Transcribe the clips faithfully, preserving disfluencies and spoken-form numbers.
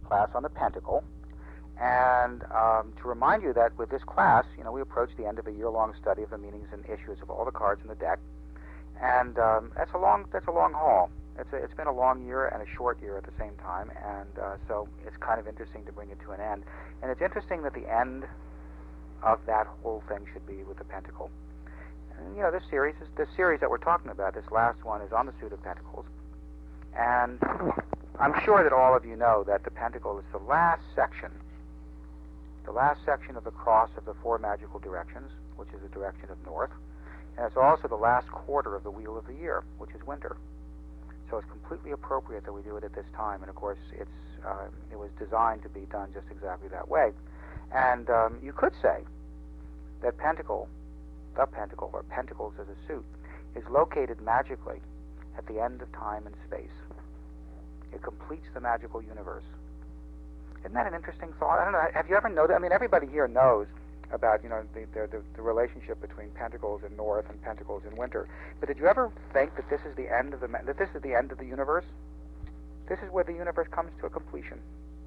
class on the pentacle. And um, to remind you that with this class, you know, we approach the end of a year-long study of the meanings and issues of all the cards in the deck. And um, that's a long that's a long haul. It's a, it's been a long year and a short year at the same time, and uh, so it's kind of interesting to bring it to an end. And it's interesting that the end of that whole thing should be with the pentacle. And, you know, this series is this series that we're talking about. This last one is on the suit of pentacles, and I'm sure that all of you know that the pentacle is the last section, the last section of the cross of the four magical directions, which is the direction of north, and it's also the last quarter of the wheel of the year, which is winter. So it's completely appropriate that we do it at this time, and of course it's uh, it was designed to be done just exactly that way. And um, you could say that pentacle, the pentacle, or pentacles as a suit, is located magically at the end of time and space. It completes the magical universe. Isn't that an interesting thought? I don't know. Have you ever noticed? I mean, everybody here knows about, you know, the, the, the relationship between pentacles in north and pentacles in winter. But did you ever think that this is the end of the that this is the end of the universe? This is where the universe comes to a completion.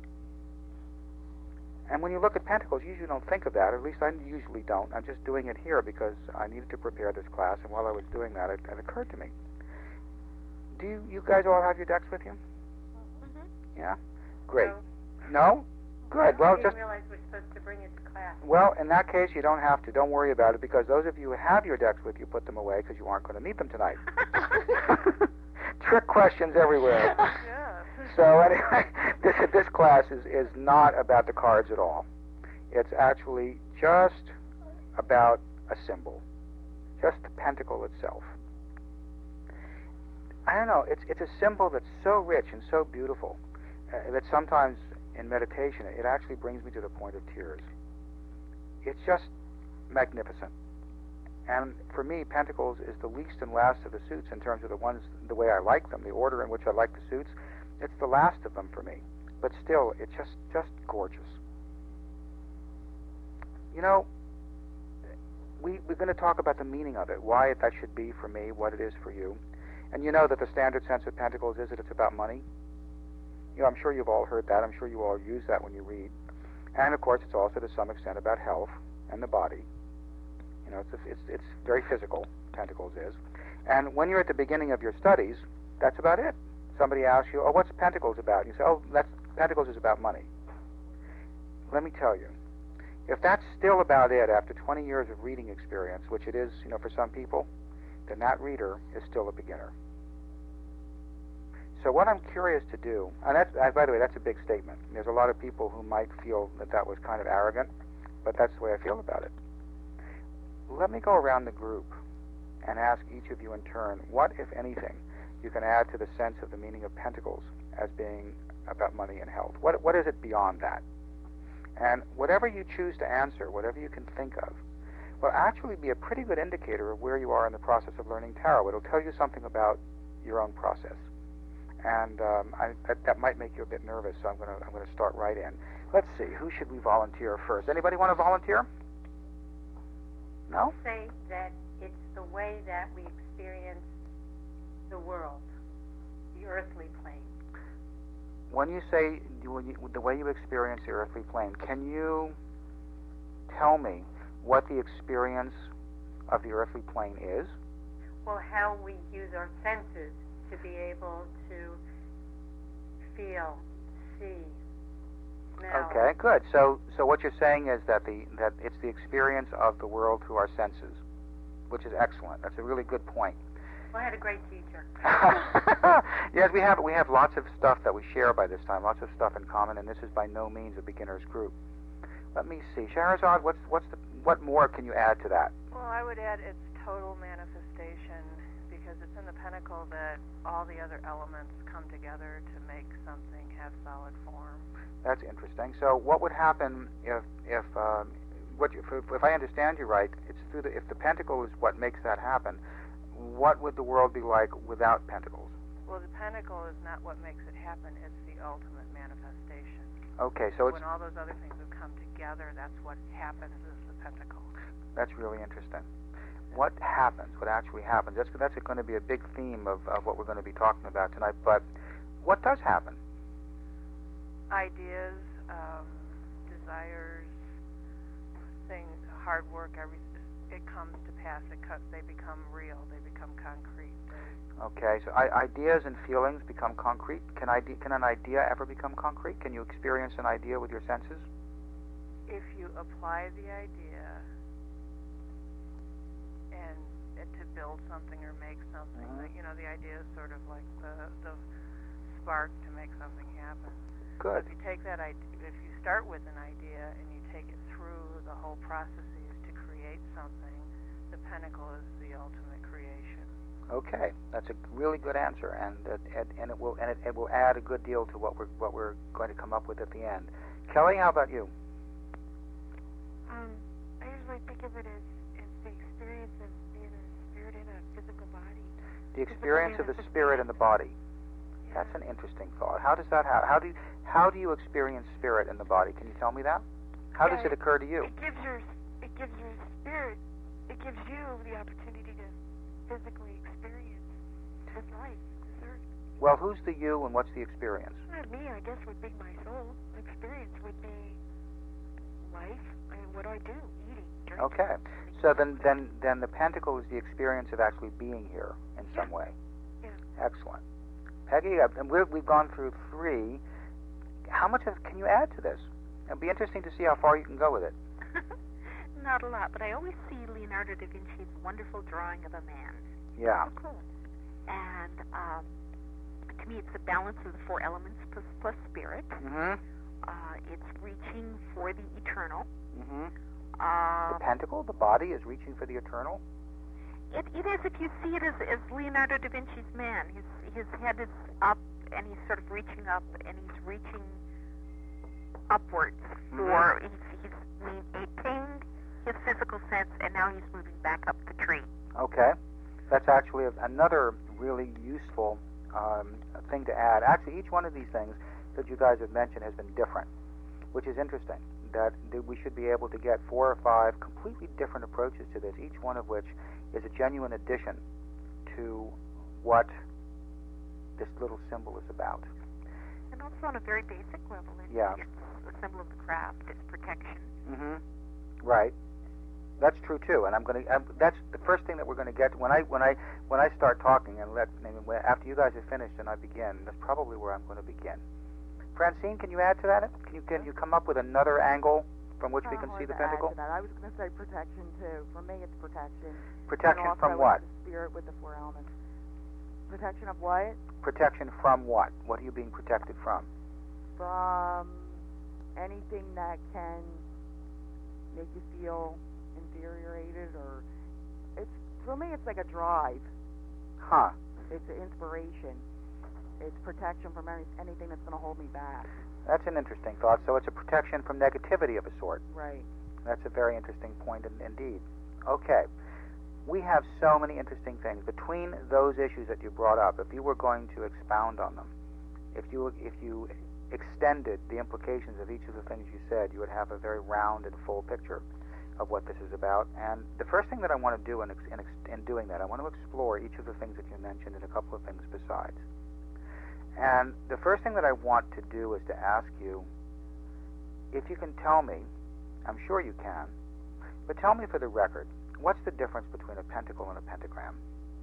And when you look at pentacles, you usually don't think of that. At least I usually don't. I'm just doing it here because I needed to prepare this class, and while I was doing that, it, it occurred to me. Do you, you guys all have your decks with you? Mm-hmm. Yeah? Great. No? No? Good. Well, I didn't just realize we're supposed to bring it to class. well, in that case, you don't have to. Don't worry about it, because those of you who have your decks with you, put them away because you aren't going to need them tonight. Trick questions everywhere. Yeah. So anyway, this this class is, is not about the cards at all. It's actually just about a symbol, just the pentacle itself. I don't know. It's it's a symbol that's so rich and so beautiful uh, that sometimes in meditation it actually brings me to the point of tears. It's just magnificent. And for me, pentacles is the least and last of the suits in terms of the ones, the way I like them, the order in which I like the suits. It's the last of them for me. But still, it's just, just gorgeous. You know, we, we're going to talk about the meaning of it, why that should be for me, what it is for you. And you know that the standard sense of pentacles is that it's about money. You know, I'm sure you've all heard that. I'm sure you all use that when you read. And, of course, it's also to some extent about health and the body. You know, it's, it's, it's very physical, pentacles is. And when you're at the beginning of your studies, that's about it. Somebody asks you, oh, what's pentacles about? And you say, oh, that's, pentacles is about money. Let me tell you, if that's still about it after twenty years of reading experience, which it is, you know, for some people, then that reader is still a beginner. So what I'm curious to do, and that's, uh, by the way, that's a big statement. There's a lot of people who might feel that that was kind of arrogant, but that's the way I feel about it. Let me go around the group and ask each of you in turn, what, if anything, you can add to the sense of the meaning of pentacles as being about money and health. What, what is it beyond that? And whatever you choose to answer, whatever you can think of, will actually be a pretty good indicator of where you are in the process of learning tarot. It'll tell you something about your own process. And um, I, that, that might make you a bit nervous, so I'm going to I'm going to start right in. Let's see, who should we volunteer first? Anybody want to volunteer? No? Say that it's the way that we experience the world, the earthly plane. When you say when you, the way you experience the earthly plane, can you tell me what the experience of the earthly plane is? Well, how we use our senses to be able to feel, see, smell. Okay, good. So, so what you're saying is that the that it's the experience of the world through our senses, which is excellent. That's a really good point. Well, I had a great teacher. Yes, we have we have lots of stuff that we share by this time, lots of stuff in common, and this is by no means a beginner's group. Let me see, Shahrazad, what's what's the what more can you add to that? Well, I would add it's total manifestation, because it's in the pentacle that all the other elements come together to make something have solid form. That's interesting. So, what would happen if if um, what you, if, if I understand you right? It's through the if the pentacle is what makes that happen. What would the world be like without pentacles? Well, the pentacle is not what makes it happen. It's the ultimate manifestation. Okay, so it's when all those other things have come together, that's what happens is the pentacle. That's really interesting. What happens, what actually happens, that's, that's going to be a big theme of, of what we're going to be talking about tonight, but what does happen? ideas, um, desires, things, hard work, every, it comes to pass. It co- they become real. They become concrete. They, Okay, so I, ideas and feelings become concrete. Can ide- can an idea ever become concrete? Can you experience an idea with your senses? if you apply the idea and uh, to build something or make something, Mm-hmm. that, you know, the idea is sort of like the the spark to make something happen. Good. So if you take that idea, if you start with an idea and you take it through the whole processes to create something, the pinnacle is the ultimate creation. Okay, that's a really good answer, and uh, and, and it will and it, it will add a good deal to what we're what we're going to come up with at the end. Kelly, how about you? Um, I usually think of it as, as the experience of being a spirit in a physical body. The experience of the spirit in the body. Yeah. That's an interesting thought. How does that happen? How do you, how do you experience spirit in the body? Can you tell me that? How Yeah, does it occur to you? It gives your it gives your spirit. It gives you the opportunity to physically experience this life, this earth. Well, who's the you and what's the experience? Not me, I guess, would be my soul. Experience would be life and what I do, eating, drinking. Okay. So then, then, then the pentacle is the experience of actually being here in some Yeah. way. Yeah. Excellent. Peggy, uh, and we're, we've gone through three. How much of, can you add to this? It'll be interesting to see how far you can go with it. Not a lot, but I always see Leonardo da Vinci's wonderful drawing of a man. Yeah. So cool. And um, to me, it's the balance of the four elements plus, plus spirit. Mm-hmm. Uh, it's reaching for the eternal. Mm-hmm. Uh, The pentacle, the body, is reaching for the eternal. it, it is, if you see it as, as Leonardo da Vinci's man. His his head is up, and he's sort of reaching up, and he's reaching upwards for Mhm. he's, he's he attained his physical sense, and now he's moving back up the tree. Okay. That's actually a, another really useful um, thing to add. Actually, each one of these things that you guys have mentioned has been different, which is interesting. That, that we should be able to get four or five completely different approaches to this, each one of which is a genuine addition to what this little symbol is about. And also on a very basic level, it's, Yeah. it's a symbol of the craft, it's protection. Mm-hmm. Right. That's true too, and I'm going to. That's the first thing that we're going to get when I when I when I start talking, and let I mean, after you guys have finished and I begin. That's probably where I'm going to begin. Francine, can you add to that? Can you can you come up with another angle from which we can see the pentacle? To that. I was going to say protection too. For me, it's protection. Protection and also from what? The spirit with the four elements. Protection of what? Protection from what? What are you being protected from? From anything that can make you feel infuriated, or it's for me. It's like a drive. Huh. It's an inspiration. It's protection from any, anything that's going to hold me back. That's an interesting thought. So it's a protection from negativity of a sort. Right. That's a very interesting point in, indeed. Okay. We have so many interesting things. Between those issues that you brought up, if you were going to expound on them, if you if you extended the implications of each of the things you said, you would have a very round and full picture of what this is about. And the first thing that I want to do in, in, in doing that, I want to explore each of the things that you mentioned and a couple of things besides. And the first thing that I want to do is to ask you if you can tell me, I'm sure you can, but tell me for the record, what's the difference between a pentacle and a pentagram?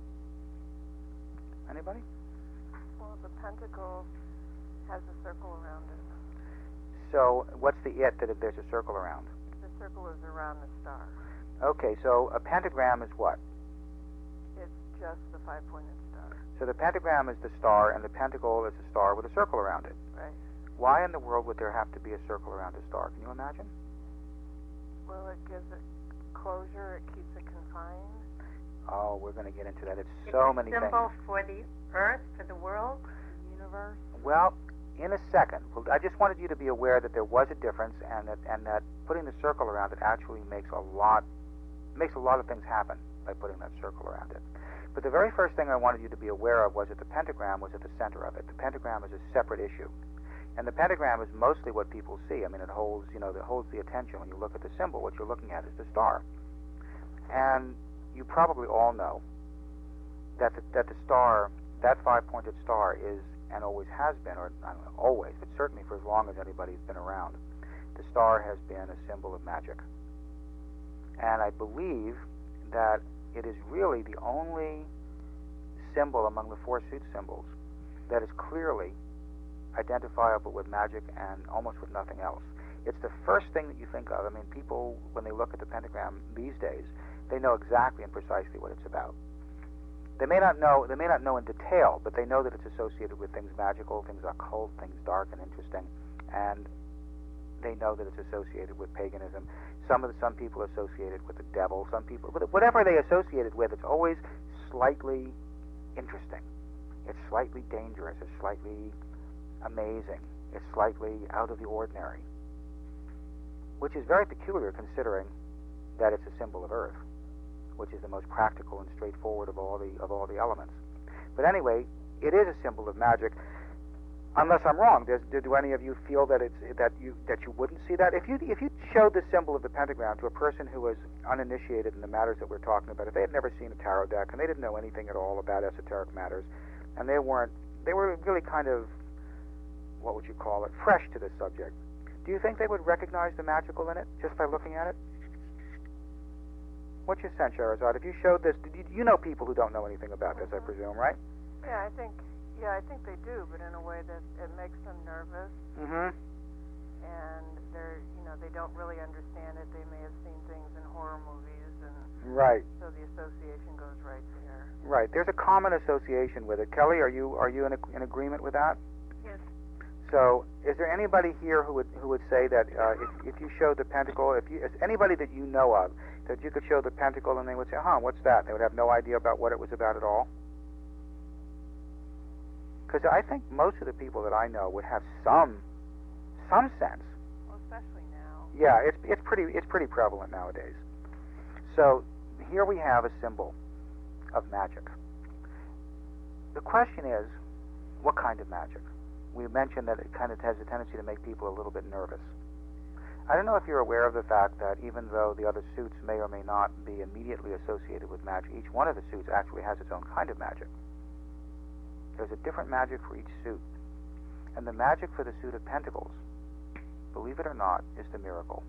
Anybody? Well, the pentacle has a circle around it. So what's the it that there's a circle around? The circle is around the star. Okay, so a pentagram is what? It's just the five-pointed star. So the pentagram is the star, and the pentacle is a star with a circle around it. Right. Why in the world would there have to be a circle around a star? Can you imagine? Well, it gives it closure. It keeps it confined. Oh, we're going to get into that. It's It's so a many symbol things. for the earth, for the world. The universe. Well, in a second. Well, I just wanted you to be aware that there was a difference, and that and that putting the circle around it actually makes a lot makes a lot of things happen by putting that circle around it. But the very first thing I wanted you to be aware of was that the pentagram was at the center of it. The pentagram is a separate issue. And the pentagram is mostly what people see. I mean, it holds, you know, it holds the attention. When you look at the symbol, what you're looking at is the star. And you probably all know that the, that the star, that five-pointed star, is and always has been, or I don't know, always, but certainly for as long as anybody's been around, the star has been a symbol of magic. And I believe that it is really the only symbol among the four suit symbols that is clearly identifiable with magic and almost with nothing else. It's the first thing that you think of. I mean, people, when they look at the pentagram these days, they know exactly and precisely what it's about. They may not know, they may not know in detail, but they know that it's associated with things magical, things occult, things dark and interesting, and they know that it's associated with paganism. Some of the, some people associate it with the devil. Some people, whatever they associate it with, it's always slightly interesting. It's slightly dangerous. It's slightly amazing. It's slightly out of the ordinary, which is very peculiar considering that it's a symbol of Earth, which is the most practical and straightforward of all the of all the elements. But anyway, it is a symbol of magic. Unless I'm wrong, does, do, do any of you feel that it's that you that you wouldn't see that? If you if you showed the symbol of the pentagram to a person who was uninitiated in the matters that we're talking about, if they had never seen a tarot deck and they didn't know anything at all about esoteric matters, and they weren't they were really kind of, what would you call it, fresh to this subject, do you think they would recognize the magical in it just by looking at it? What's your sense, Sherazad? If you showed this, you, you know people who don't know anything about this, I presume, right? Yeah, I think. Yeah, I think they do, but in a way that it makes them nervous. Mm-hmm. And they're, you know, they don't really understand it. They may have seen things in horror movies, and right. So the association goes right there. Right. There's a common association with it. Kelly, are you are you in, a, in agreement with that? Yes. So, is there anybody here who would who would say that uh, if if you showed the pentacle, if you, is anybody that you know of that you could show the pentacle and they would say, "Huh, what's that?" They would have no idea about what it was about at all. Because I think most of the people that I know would have some some sense. Well, especially now. Yeah, it's it's pretty it's pretty prevalent nowadays. So here we have a symbol of magic. The question is, what kind of magic? We mentioned that it kind of has a tendency to make people a little bit nervous. I don't know if you're aware of the fact that even though the other suits may or may not be immediately associated with magic, each one of the suits actually has its own kind of magic. There's a different magic for each suit. And the magic for the suit of Pentacles, believe it or not, is the miracle.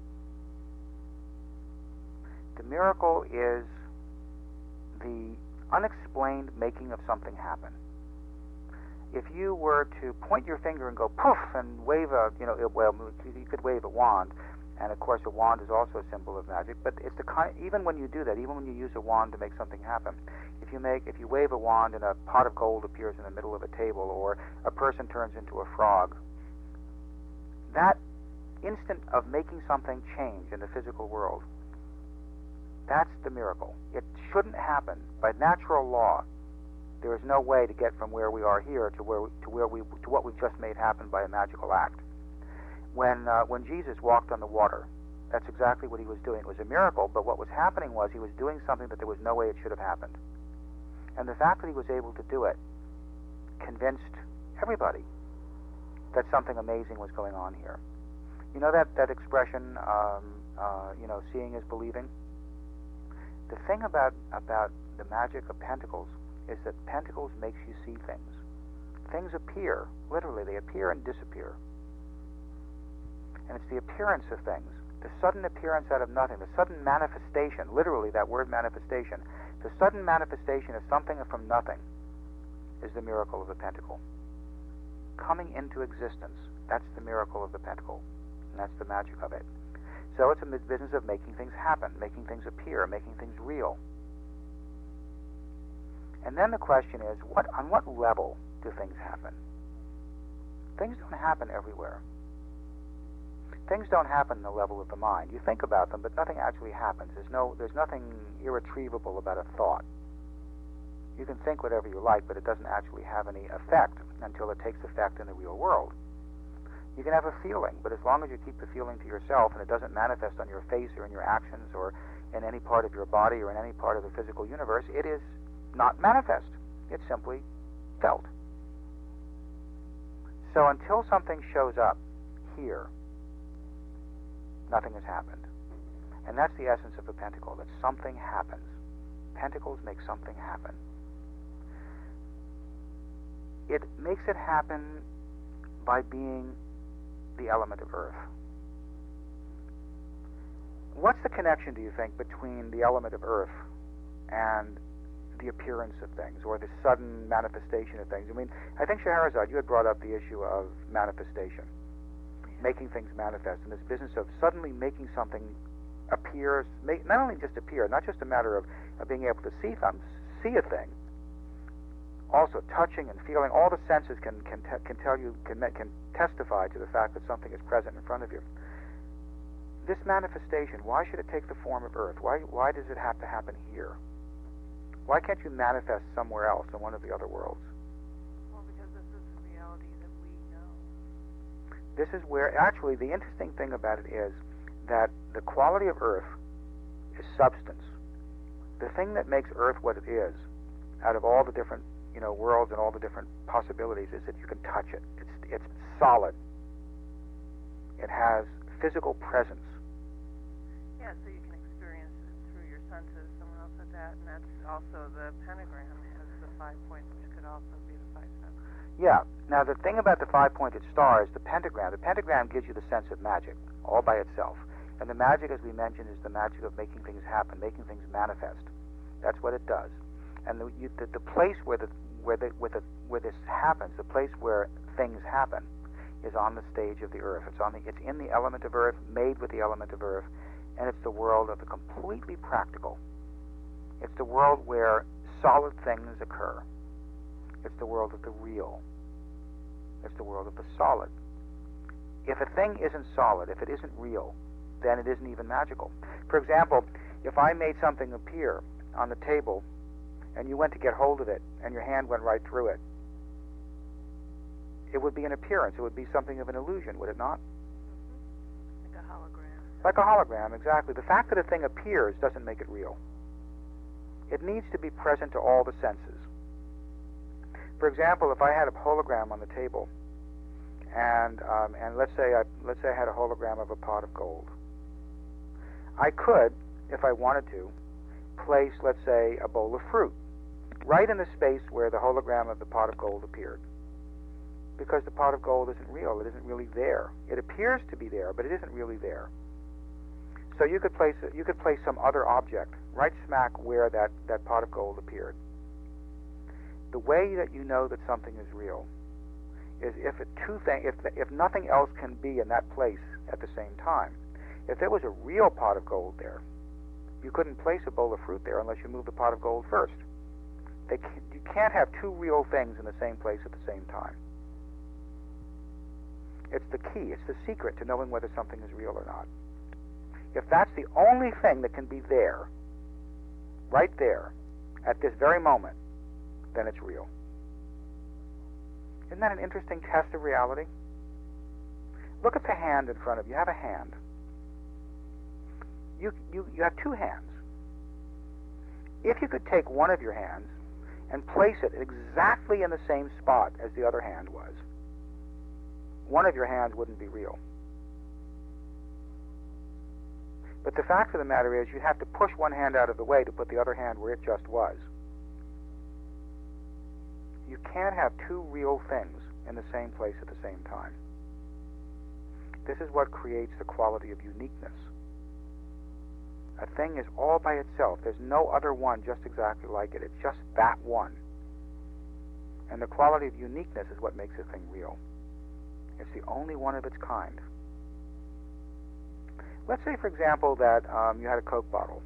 The miracle is the unexplained making of something happen. If you were to point your finger and go poof and wave a, you know, well, you could wave a wand, and of course a wand is also a symbol of magic, but it's the kind, even when you do that, even when you use a wand to make something happen, if you make, if you wave a wand and a pot of gold appears in the middle of a table, or a person turns into a frog, that instant of making something change in the physical world, that's the miracle. It shouldn't happen by natural law. There is no way to get from where we are here to where we, to where we to what we've just made happen by a magical act. When uh, when Jesus walked on the water, that's exactly what he was doing. It was a miracle, but what was happening was he was doing something that there was no way it should have happened. And the fact that he was able to do it convinced everybody that something amazing was going on here. You know that that expression, um, uh, you know, seeing is believing. The thing about about the magic of Pentacles is that Pentacles makes you see things. Things appear, literally, they appear and disappear. And it's the appearance of things, the sudden appearance out of nothing, the sudden manifestation, literally that word manifestation, the sudden manifestation of something from nothing is the miracle of the Pentacle. Coming into existence, that's the miracle of the Pentacle, and that's the magic of it. So it's a business of making things happen, making things appear, making things real. And then the question is, what on what level do things happen? Things don't happen everywhere. Things don't happen in the level of the mind. You think about them, but nothing actually happens. There's no, there's nothing irretrievable about a thought. You can think whatever you like, but it doesn't actually have any effect until it takes effect in the real world. You can have a feeling, but as long as you keep the feeling to yourself and it doesn't manifest on your face or in your actions or in any part of your body or in any part of the physical universe, it is not manifest. It's simply felt. So until something shows up here, nothing has happened. And that's the essence of a pentacle, that something happens. Pentacles make something happen. it makes it happen by being the element of earth. What's the connection, do you think, between the element of earth and the appearance of things, or the sudden manifestation of things? I mean, I think, Scheherazade, you had brought up the issue of manifestation, making things manifest, and this business of suddenly making something appear, make, not only just appear, not just a matter of, of being able to see them, see a thing, also touching and feeling. All the senses can can te- can tell you, can can testify to the fact that something is present in front of you. This manifestation, why should it take the form of earth? Why why does it have to happen here? Why can't you manifest somewhere else in one of the other worlds? Well, because this is the reality that we know. This is where, actually, the interesting thing about it is that the quality of earth is substance. The thing that makes earth what it is, out of all the different, you know, worlds and all the different possibilities, is that you can touch it. It's it's solid. It has physical presence. Yeah, so you can experience it through your senses. Someone else said that, and that's also the pentagram has the five points, which could also be the five senses. Yeah. Now, the thing about the five-pointed star is the pentagram. The pentagram gives you the sense of magic all by itself. And the magic, as we mentioned, is the magic of making things happen, making things manifest. That's what it does. And the, you, the, the place where the where the, where the where this happens, the place where things happen, is on the stage of the earth. It's on the it's in the element of earth, made with the element of earth, and it's the world of the completely practical. It's the world where solid things occur. It's the world of the real. It's the world of the solid. If a thing isn't solid, if it isn't real, then it isn't even magical. For example, if I made something appear on the table and you went to get hold of it and your hand went right through it, it would be an appearance. It would be something of an illusion, would it not? Mm-hmm. Like a hologram. Like a hologram, exactly. The fact that a thing appears doesn't make it real. It needs to be present to all the senses. For example, if I had a hologram on the table, and um, and let's say I let's say I had a hologram of a pot of gold, I could, if I wanted to, place, let's say, a bowl of fruit right in the space where the hologram of the pot of gold appeared. Because the pot of gold isn't real, it isn't really there. It appears to be there, but it isn't really there. So you could place you could place some other object right smack where that, that pot of gold appeared. The way that you know that something is real is if it two thing if if nothing else can be in that place at the same time. If there was a real pot of gold there, you couldn't place a bowl of fruit there unless you moved the pot of gold first. They can't, you can't have two real things in the same place at the same time. It's the key, it's the secret to knowing whether something is real or not. If that's the only thing that can be there, right there, at this very moment, then it's real. Isn't that an interesting test of reality? Look at the hand in front of you. You have a hand. You, you, you have two hands. If you could take one of your hands and place it exactly in the same spot as the other hand was, one of your hands wouldn't be real. But the fact of the matter is, you'd have to push one hand out of the way to put the other hand where it just was. You can't have two real things in the same place at the same time. This is what creates the quality of uniqueness. A thing is all by itself. There's no other one just exactly like it. It's just that one. And the quality of uniqueness is what makes a thing real. It's the only one of its kind. Let's say, for example, that um, you had a Coke bottle.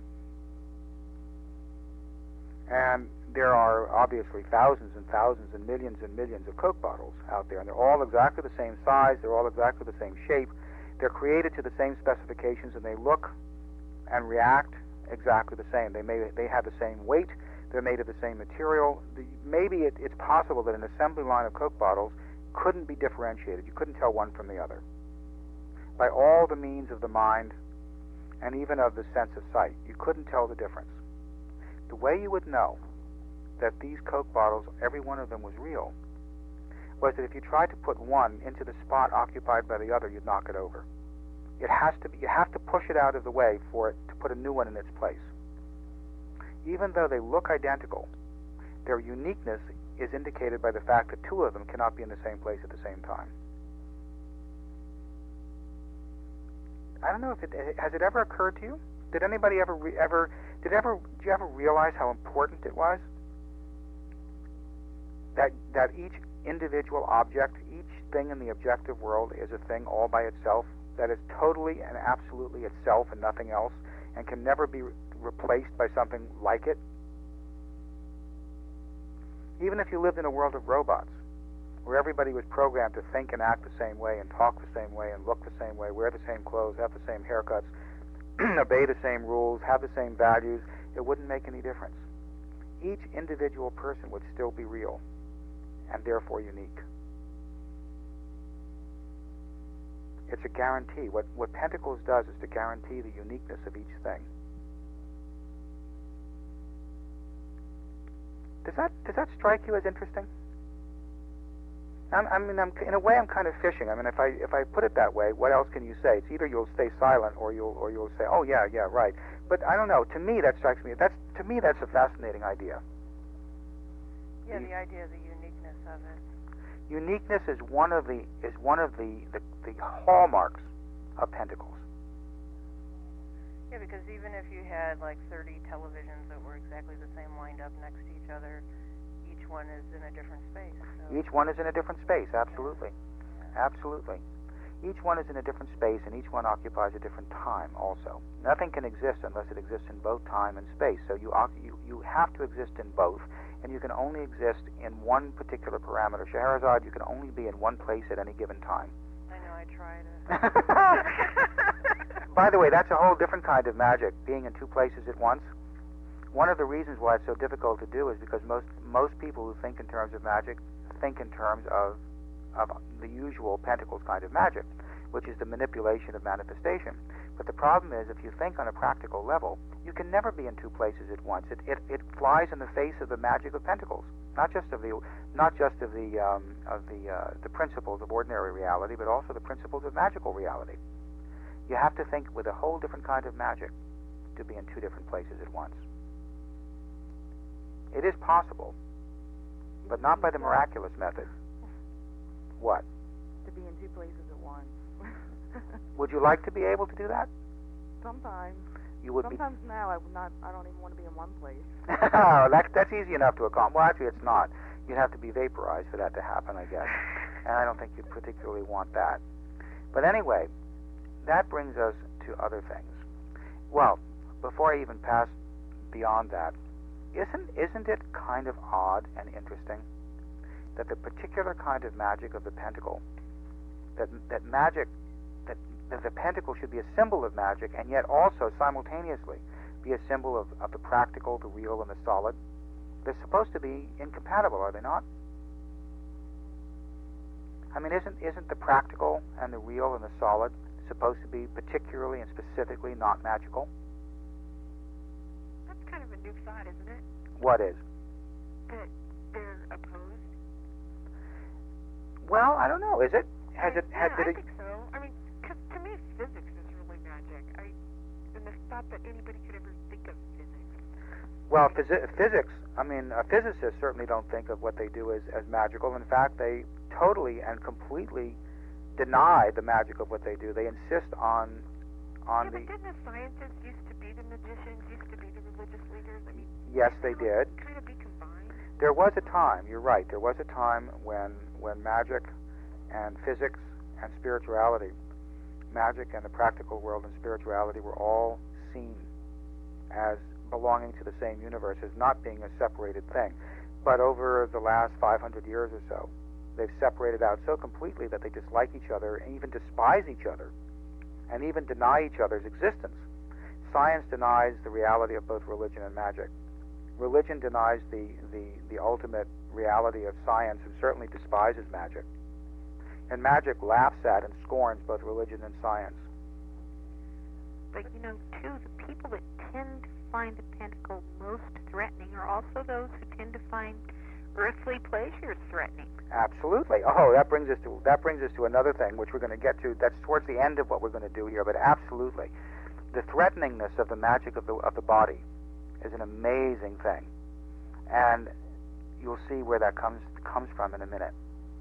And there are obviously thousands and thousands and millions and millions of Coke bottles out there, and they're all exactly the same size, they're all exactly the same shape, they're created to the same specifications, and they look and react exactly the same. They may they have the same weight, they're made of the same material. The, maybe it, it's possible that an assembly line of Coke bottles couldn't be differentiated. You couldn't tell one from the other. By all the means of the mind and even of the sense of sight, you couldn't tell the difference. The way you would know that these Coke bottles, every one of them was real, was that if you tried to put one into the spot occupied by the other, you'd knock it over. It has to be, you have to push it out of the way for it to put a new one in its place. Even though they look identical, Their uniqueness is indicated by the fact that two of them cannot be in the same place at the same time. I don't know if it has it ever occurred to you. Did anybody ever re, ever did ever did you ever realize how important it was that that each individual object, each thing in the objective world is a thing all by itself, that is totally and absolutely itself and nothing else, and can never be re- replaced by something like it? Even if you lived in a world of robots, where everybody was programmed to think and act the same way, and talk the same way, and look the same way, wear the same clothes, have the same haircuts, obey the same rules, have the same values, it wouldn't make any difference. Each individual person would still be real, and therefore unique. It's a guarantee. What, what Pentacles does is to guarantee the uniqueness of each thing. Does that does that strike you as interesting? I'm, I mean, I'm, in a way, I'm kind of fishing. I mean, if I if I put it that way, what else can you say? It's either you'll stay silent, or you'll or you'll say, "Oh yeah, yeah, right." But I don't know. To me, that strikes me. That's to me, that's a fascinating idea. Yeah, the, the idea of the uniqueness of it. Uniqueness is one of the is one of the, the, the hallmarks of Pentacles. Yeah, because even if you had like thirty televisions that were exactly the same lined up next to each other, each one is in a different space. So. Each one is in a different space, absolutely. Yeah. Absolutely. Each one is in a different space, and each one occupies a different time also. Nothing can exist unless it exists in both time and space. So you, you, you have to exist in both, and you can only exist in one particular parameter. Scheherazade, you can only be in one place at any given time. I know, I tried it. By the way, that's a whole different kind of magic, being in two places at once. One of the reasons why it's so difficult to do is because most most people who think in terms of magic think in terms of of the usual Pentacles kind of magic, which is the manipulation of manifestation. But the problem is, if you think on a practical level, you can never be in two places at once. It it, it flies in the face of the magic of Pentacles, not just of the not just of the um, of the uh, the principles of ordinary reality, but also the principles of magical reality. You have to think with a whole different kind of magic to be in two different places at once. It is possible, but not by the miraculous method. What? To be in two places at once. Would you like to be able to do that? Sometimes. You would Sometimes be... now I would not. I don't even want to be in one place. Oh, that's that's easy enough to accomplish. Well, actually, it's not. You'd have to be vaporized for that to happen, I guess. And I don't think you'd particularly want that. But anyway, that brings us to other things. Well, before I even pass beyond that, isn't isn't it kind of odd and interesting that the particular kind of magic of the pentacle, that that magic, that, that the pentacle should be a symbol of magic, and yet also simultaneously be a symbol of, of the practical, the real, and the solid? They're supposed to be incompatible, are they not? I mean, isn't isn't the practical and the real and the solid supposed to be particularly and specifically not magical? That's kind of a new thought, isn't it? What is? That they're opposed. Well, I don't know. Is it? Has I, it? Has yeah, it? I think so. I mean, because to me, physics is really magic. I and the thought that anybody could ever think of physics. Well, phys- physics. I mean, uh, physicists certainly don't think of what they do as, as magical. In fact, they totally and completely deny the magic of what they do. They insist on on yeah, the. but didn't the scientists used to be the magicians, used to be the religious leaders? I mean, Yes, they did. Kind of be combined. There was a time. You're right. There was a time when when magic and physics and spirituality, magic and the practical world and spirituality were all seen as belonging to the same universe, as not being a separated thing. But over the last five hundred years or so, they've separated out so completely that they dislike each other and even despise each other and even deny each other's existence. Science denies the reality of both religion and magic. Religion denies the, the, the ultimate reality of science and certainly despises magic. And magic laughs at and scorns both religion and science. But, you know, too, the people that tend to find the pentacle most threatening are also those who tend to find earthly pleasures threatening. Absolutely. Oh, that brings us to that brings us to another thing, which we're going to get to. That's towards the end of what we're going to do here. But absolutely, the threateningness of the magic of the of the body is an amazing thing, and you'll see where that comes comes from in a minute.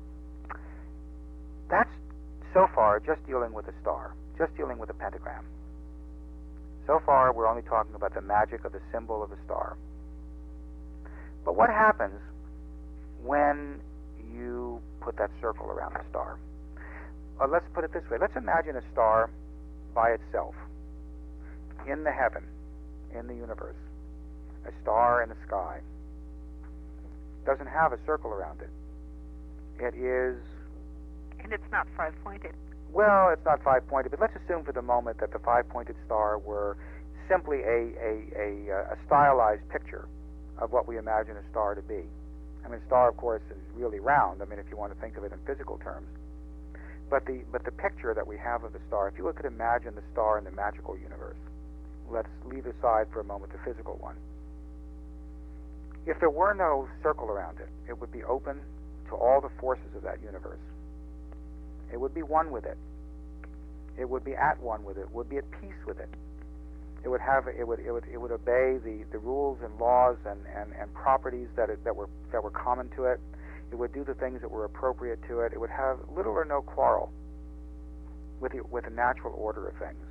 That's so far just dealing with a star, just dealing with a pentagram. So far, we're only talking about the magic of the symbol of a star. But what happens when you put that circle around the star? Uh, let's put it this way. Let's imagine a star by itself in the heaven, in the universe. A star in the sky. Doesn't have a circle around it. It is... And it's not five-pointed. Well, it's not five-pointed, but let's assume for the moment that the five-pointed star were simply a, a, a, a stylized picture of what we imagine a star to be. I mean, a star, of course, is really round, I mean, if you want to think of it in physical terms. But the, but the picture that we have of the star, if you could imagine the star in the magical universe, let's leave aside for a moment the physical one. If there were no circle around it, it would be open to all the forces of that universe. It would be one with it. It would be at one with it. It would be at peace with it. It would have. It would. It would. It would obey the, the rules and laws and, and, and properties that it, that were that were common to it. It would do the things that were appropriate to it. It would have little or no quarrel with the, with the natural order of things.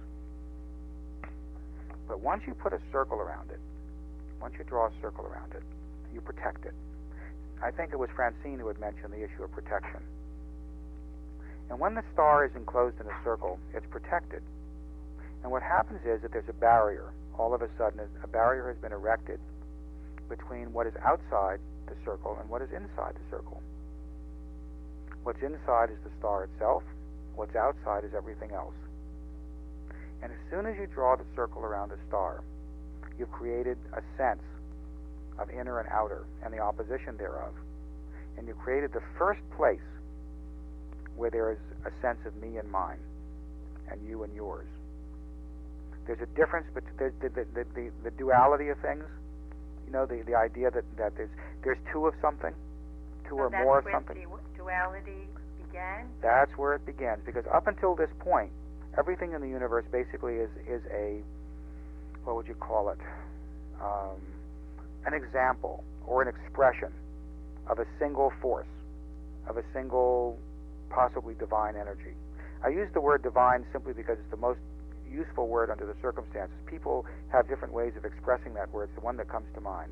But once you put a circle around it, once you draw a circle around it, you protect it. I think it was Francine who had mentioned the issue of protection. And when the star is enclosed in a circle, it's protected. And what happens is that there's a barrier. All of a sudden, a barrier has been erected between what is outside the circle and what is inside the circle. What's inside is the star itself. What's outside is everything else. And as soon as you draw the circle around the star, you've created a sense of inner and outer and the opposition thereof. And you've created the first place where there is a sense of me and mine, and you and yours. There's a difference between the, the, the, the, the duality of things. You know, the, the idea that, that there's there's two of something, two so or more of that's something. where the duality began? That's where it begins, because up until this point, everything in the universe basically is, is a, what would you call it, um, an example or an expression of a single force, of a single possibly divine energy. I use the word divine simply because it's the most useful word under the circumstances. People have different ways of expressing that word. It's the one that comes to mind.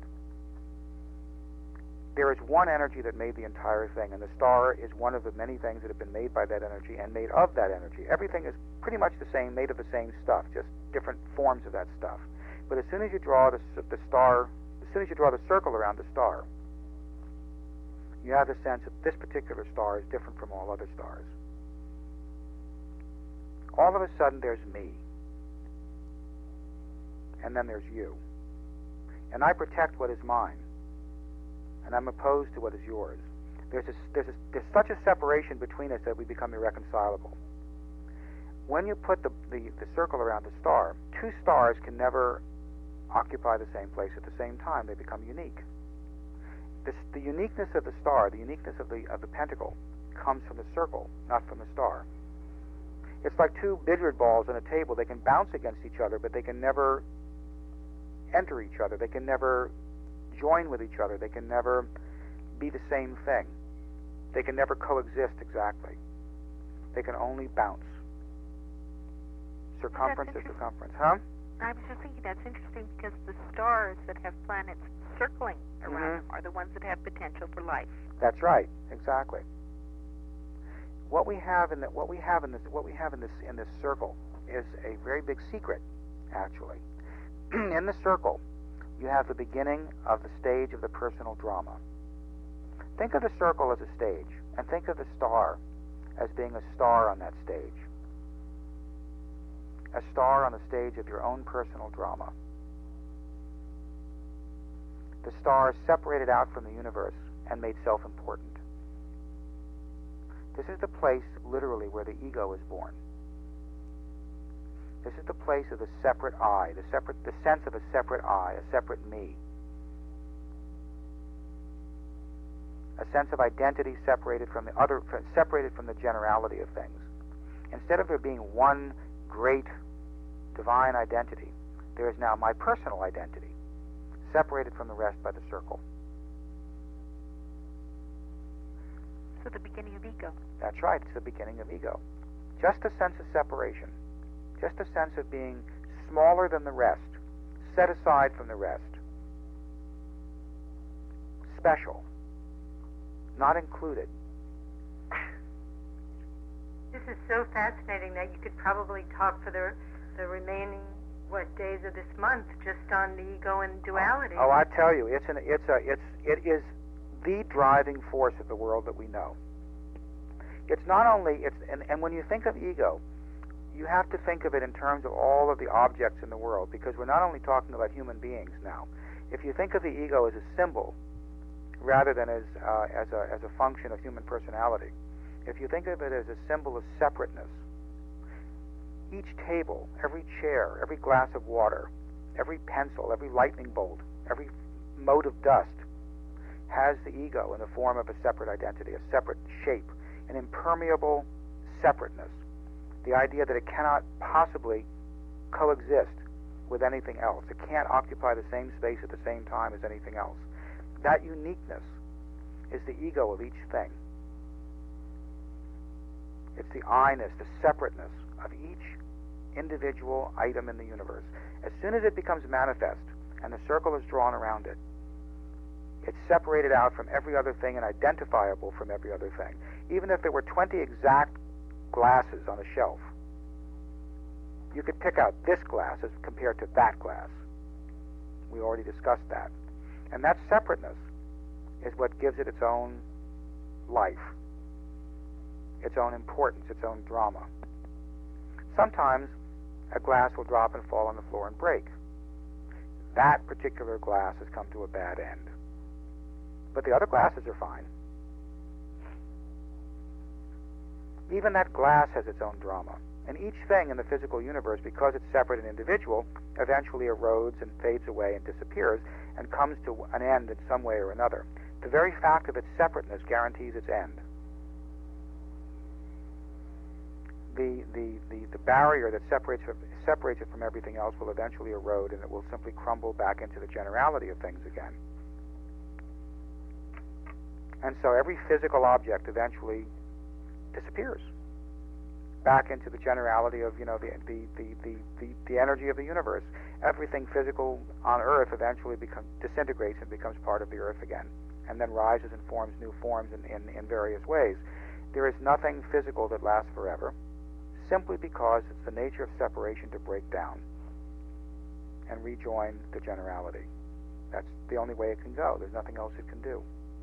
There is one energy that made the entire thing, and the star is one of the many things that have been made by that energy and made of that energy. Everything is pretty much the same, made of the same stuff, just different forms of that stuff. But as soon as you draw the, the star, as soon as you draw the circle around the star, you have the sense that this particular star is different from all other stars. All of a sudden, there's me. And then there's you. And I protect what is mine. And I'm opposed to what is yours. There's, a, there's, a, there's such a separation between us that we become irreconcilable. When you put the, the, the circle around the star, two stars can never occupy the same place at the same time. They become unique. This, the uniqueness of the star, the uniqueness of the, of the pentacle, comes from the circle, not from the star. It's like two billiard balls on a table. They can bounce against each other, but they can never enter each other. They can never join with each other. They can never be the same thing. They can never coexist exactly. They can only bounce. Circumference to circumference. Huh? I was just thinking that's interesting because the stars that have planets circling around Mm-hmm. them are the ones that have potential for life. That's right. Exactly. What we have in the, what we have in this what we have in this in this circle is a very big secret, actually. In the circle, you have the beginning of the stage of the personal drama. Think of the circle as a stage, and think of the star as being a star on that stage. A star on the stage of your own personal drama. The star separated out from the universe and made self-important. This is the place, literally, where the ego is born. This is the place of the separate I, the separate, the sense of a separate I, a separate me. A sense of identity separated from the other, separated from the generality of things. Instead of there being one great divine identity, there is now my personal identity, separated from the rest by the circle. also the beginning of ego. That's right. It's the beginning of ego. Just a sense of separation. Just a sense of being smaller than the rest, set aside from the rest, special, not included. This is so fascinating that you could probably talk for the the remaining what days of this month just on the ego and duality. Oh, I tell you, it's an it's a it's it is the driving force of the world that we know. It's not only it's and, and when you think of ego, you have to think of it in terms of all of the objects in the world, because we're not only talking about human beings now. If you think of the ego as a symbol rather than as uh, as a as a function of human personality, if you think of it as a symbol of separateness, each table, every chair, every glass of water, every pencil, every lightning bolt, every mote of dust has the ego in the form of a separate identity, a separate shape, an impermeable separateness. The idea that it cannot possibly coexist with anything else. It can't occupy the same space at the same time as anything else. That uniqueness is the ego of each thing. It's the I-ness, the separateness of each individual item in the universe. As soon as it becomes manifest and the circle is drawn around it, it's separated out from every other thing and identifiable from every other thing. Even if there were twenty exact glasses on a shelf, you could pick out this glass as compared to that glass. We already discussed that. And that separateness is what gives it its own life, its own importance, its own drama. Sometimes a glass will drop and fall on the floor and break. That particular glass has come to a bad end. But the other glasses are fine. Even that glass has its own drama. And each thing in the physical universe, because it's separate and individual, eventually erodes and fades away and disappears and comes to an end in some way or another. The very fact of its separateness guarantees its end. The, the, the, the barrier that separates it, separates it from everything else will eventually erode, and it will simply crumble back into the generality of things again. And so every physical object eventually disappears back into the generality of, you know, the the, the, the, the, the energy of the universe. Everything physical on Earth eventually become, disintegrates and becomes part of the Earth again, and then rises and forms new forms in, in, in various ways. There is nothing physical that lasts forever, simply because it's the nature of separation to break down and rejoin the generality. That's the only way it can go. There's nothing else it can do.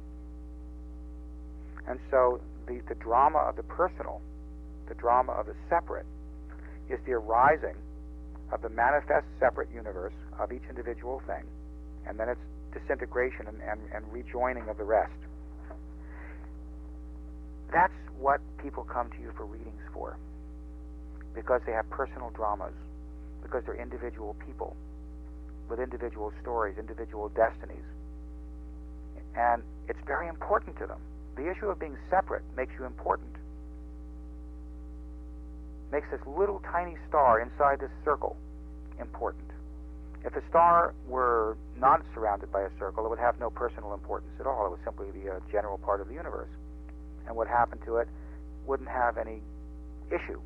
And so the, the drama of the personal, the drama of the separate, is the arising of the manifest separate universe of each individual thing, and then its disintegration and, and, and rejoining of the rest. That's what people come to you for readings for, because they have personal dramas, because they're individual people with individual stories, individual destinies. And it's very important to them. The issue of being separate makes you important. Makes this little tiny star inside this circle important. If the star were not surrounded by a circle, it would have no personal importance at all. It would simply be a general part of the universe. And what happened to it wouldn't have any issue.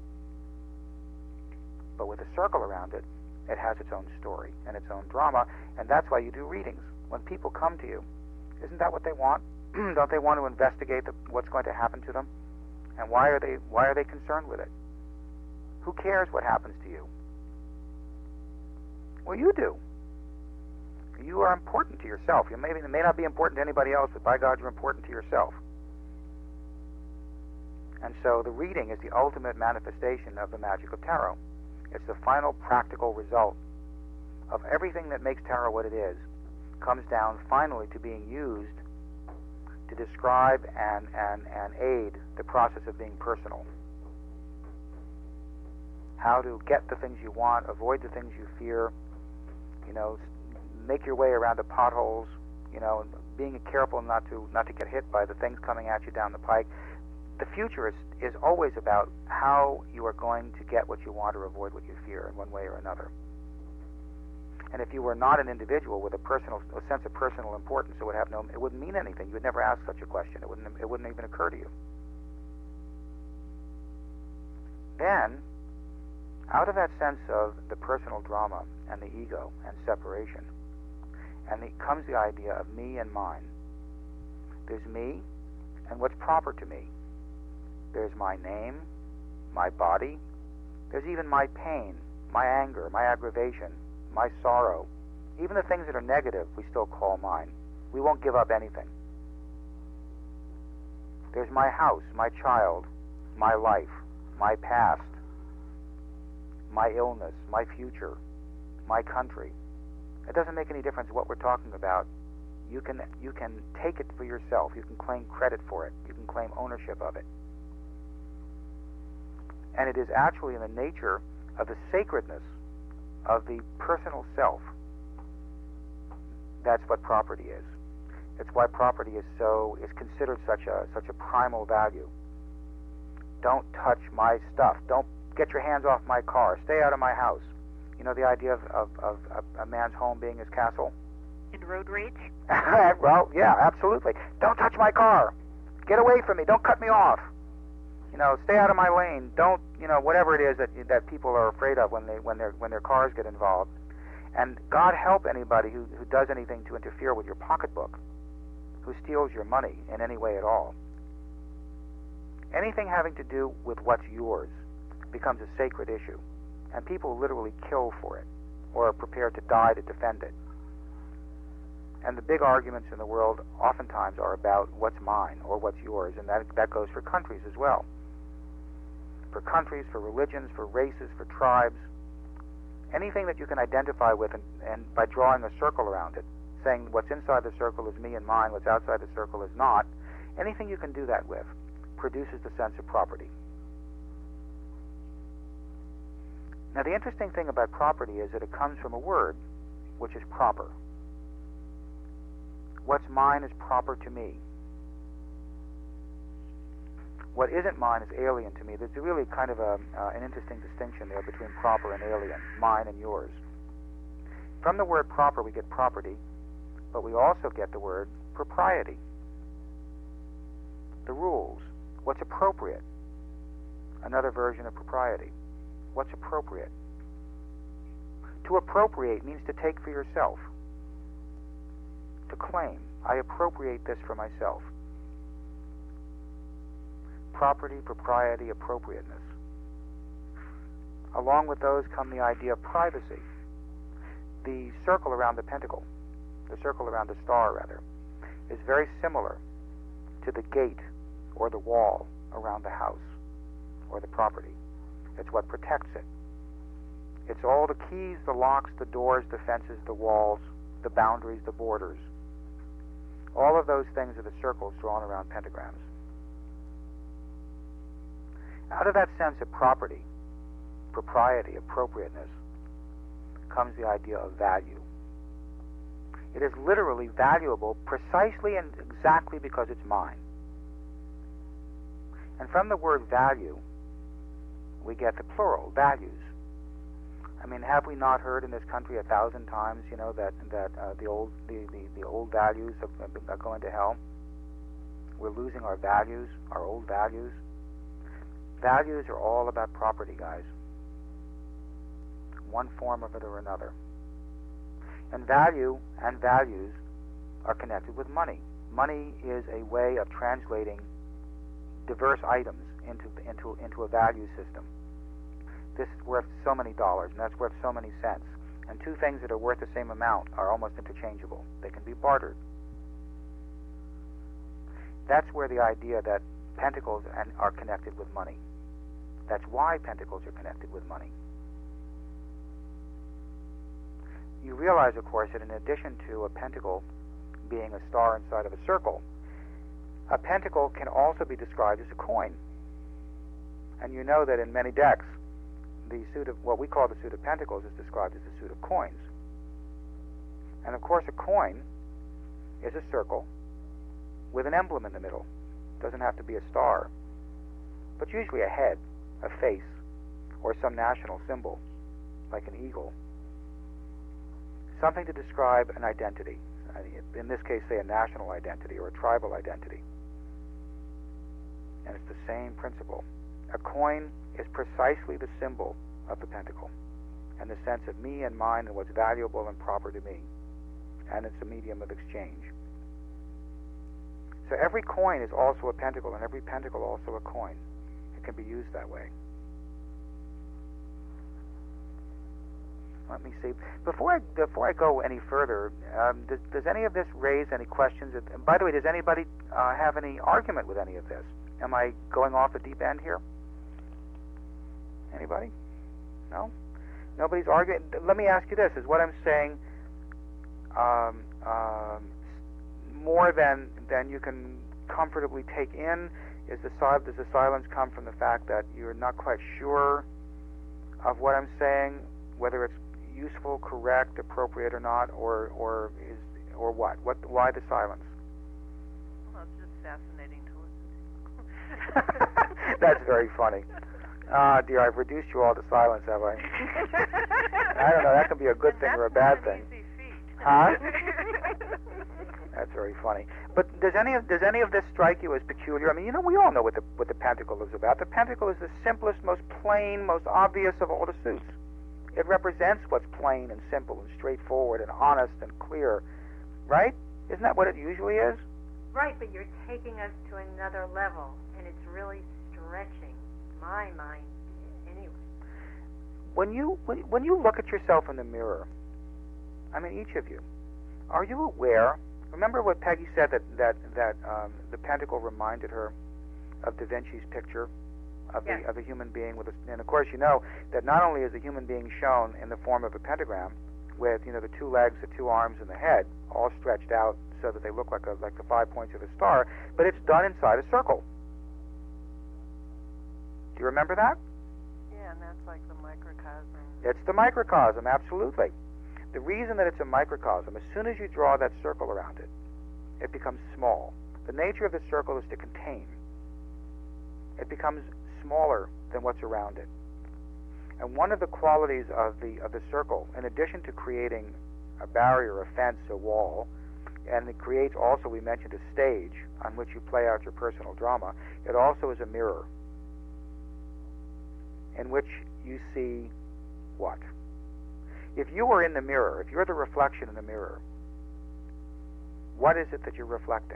But with a circle around it, it has its own story and its own drama, and that's why you do readings. When people come to you, isn't that what they want? Don't they want to investigate the, what's going to happen to them? And why are they why are they concerned with it? Who cares what happens to you? Well, you do. You are important to yourself. You may, it may not be important to anybody else, but by God, you're important to yourself. And so the reading is the ultimate manifestation of the magic of tarot. It's the final practical result of everything that makes tarot what it is, comes down finally to being used to describe and, and, and aid the process of being personal. How to get the things you want, avoid the things you fear, you know, make your way around the potholes, you know, being careful not to not to get hit by the things coming at you down the pike. The future is, is always about how you are going to get what you want or avoid what you fear in one way or another. And if you were not an individual with a personal, a sense of personal importance, it would have no, it wouldn't mean anything. You would never ask such a question. It wouldn't, it wouldn't even occur to you. Then, out of that sense of the personal drama and the ego and separation, and the, comes the idea of me and mine. There's me and what's proper to me. There's my name, my body. There's even my pain, my anger, my aggravation, my sorrow. Even the things that are negative, we still call mine. We won't give up anything. There's my house, my child, my life, my past, my illness, my future, my country. It doesn't make any difference what we're talking about. You can you can take it for yourself. You can claim credit for it. You can claim ownership of it. And it is actually in the nature of the sacredness of the personal self. That's what property is. It's why property is so is considered such a such a primal value. Don't touch my stuff. Don't get your hands off my car. Stay out of my house. You know the idea of, of, of, of a man's home being his castle? In road rage? Well, yeah, absolutely. Don't touch my car. Get away from me. Don't cut me off. You know, stay out of my lane. Don't, you know, whatever it is that that people are afraid of when they when their when their cars get involved. And God help anybody who, who does anything to interfere with your pocketbook, who steals your money in any way at all. Anything having to do with what's yours becomes a sacred issue, and people literally kill for it or are prepared to die to defend it. And the big arguments in the world oftentimes are about what's mine or what's yours, and that that goes for countries as well. For countries, for religions, for races, for tribes. Anything that you can identify with, and, and by drawing a circle around it, saying what's inside the circle is me and mine, what's outside the circle is not, anything you can do that with produces the sense of property. Now, the interesting thing about property is that it comes from a word, which is proper. What's mine is proper to me. What isn't mine is alien to me. There's really kind of a, uh, an interesting distinction there between proper and alien, mine and yours. From the word proper, we get property, but we also get the word propriety. The rules. What's appropriate? Another version of propriety. What's appropriate? To appropriate means to take for yourself. To claim. I appropriate this for myself. Property, propriety, appropriateness. Along with those come the idea of privacy. The circle around the pentacle, the circle around the star, rather, is very similar to the gate or the wall around the house or the property. It's what protects it. It's all the keys, the locks, the doors, the fences, the walls, the boundaries, the borders. All of those things are the circles drawn around pentagrams. Out of that sense of property, propriety, appropriateness, comes the idea of value. It is literally valuable precisely and exactly because it's mine. And from the word value, we get the plural, values. I mean, have we not heard in this country a thousand times, you know, that that uh, the old the, the, the old values are, are going to hell? We're losing our values, our old values. Values are all about property, guys. One form of it or another. And value and values are connected with money. Money is a way of translating diverse items into into into a value system. This is worth so many dollars, and that's worth so many cents. And two things that are worth the same amount are almost interchangeable. They can be bartered. That's where the idea that pentacles and are connected with money. That's why pentacles are connected with money. You realize, of course, that in addition to a pentacle being a star inside of a circle, a pentacle can also be described as a coin. And you know that in many decks, the suit of what we call the suit of pentacles is described as the suit of coins. And of course, a coin is a circle with an emblem in the middle. It doesn't have to be a star, but usually a head, a face, or some national symbol, like an eagle. something to describe an identity. In this case, say a national identity or a tribal identity. And it's the same principle. A coin is precisely the symbol of the pentacle, and the sense of me and mine and what's valuable and proper to me. And it's a medium of exchange. So every coin is also a pentacle, and every pentacle also a coin. It can be used that way. Let me see. Before I before I go any further, um, does, does any of this raise any questions? And by the way, does anybody uh, have any argument with any of this? Am I going off the deep end here? Anybody? No? Nobody's arguing. Let me ask you this: is what I'm saying um, um, more than than you can comfortably take in? Is the does the silence come from the fact that you're not quite sure of what I'm saying, whether it's useful, correct, appropriate, or not, or or is or what? What? Why the silence? Well, it's just fascinating to listen to. That's very funny. Ah, dear, I've reduced you all to silence, have I? I don't know. That can be a good And thing that's or a not bad an thing. Easy feat. Huh? That's very funny. But does any of does any of this strike you as peculiar? I mean, you know, we all know what the what the pentacle is about. The pentacle is the simplest, most plain, most obvious of all the suits. It represents what's plain and simple and straightforward and honest and clear, right? Isn't that what it usually is? Right, but you're taking us to another level, and it's really stretching my mind anyway. When you when, when you look at yourself in the mirror, I mean, each of you, are you aware? Remember what Peggy said, that that that um, the pentacle reminded her of Da Vinci's picture of the yes. of a human being with a, and of course you know that not only is a human being shown in the form of a pentagram with, you know, the two legs, the two arms, and the head all stretched out so that they look like a like the five points of a star, but it's done inside a circle. Do you remember that? Yeah, and that's like the microcosm. It's the microcosm, absolutely. The reason that it's a microcosm, as soon as you draw that circle around it, it becomes small. The nature of the circle is to contain. It becomes smaller than what's around it. And one of the qualities of the of the circle, in addition to creating a barrier, a fence, a wall, and it creates also, we mentioned, a stage on which you play out your personal drama, it also is a mirror in which you see what? If you were in the mirror, if you're the reflection in the mirror, what is it that you're reflecting?